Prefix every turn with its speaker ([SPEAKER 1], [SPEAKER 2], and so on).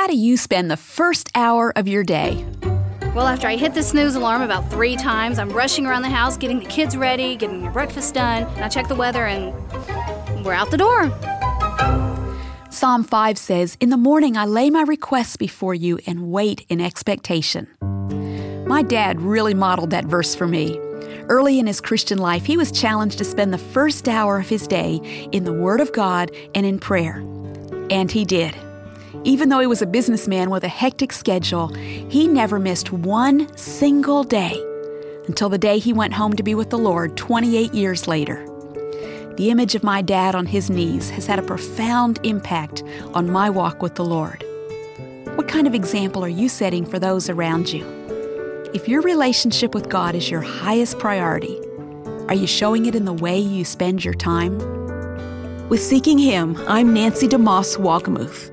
[SPEAKER 1] How do you spend the first hour of your day?
[SPEAKER 2] Well, after I hit the snooze alarm about 3 times, I'm rushing around the house, getting the kids ready, getting your breakfast done, and I check the weather and we're out the door.
[SPEAKER 1] Psalm 5 says, "In the morning I lay my requests before you and wait in expectation." My dad really modeled that verse for me. Early in his Christian life, he was challenged to spend the first hour of his day in the Word of God and in prayer. And he did. Even though he was a businessman with a hectic schedule, he never missed one single day until the day he went home to be with the Lord 28 years later. The image of my dad on his knees has had a profound impact on my walk with the Lord. What kind of example are you setting for those around you? If your relationship with God is your highest priority, are you showing it in the way you spend your time? With Seeking Him, I'm Nancy DeMoss Walgemuth.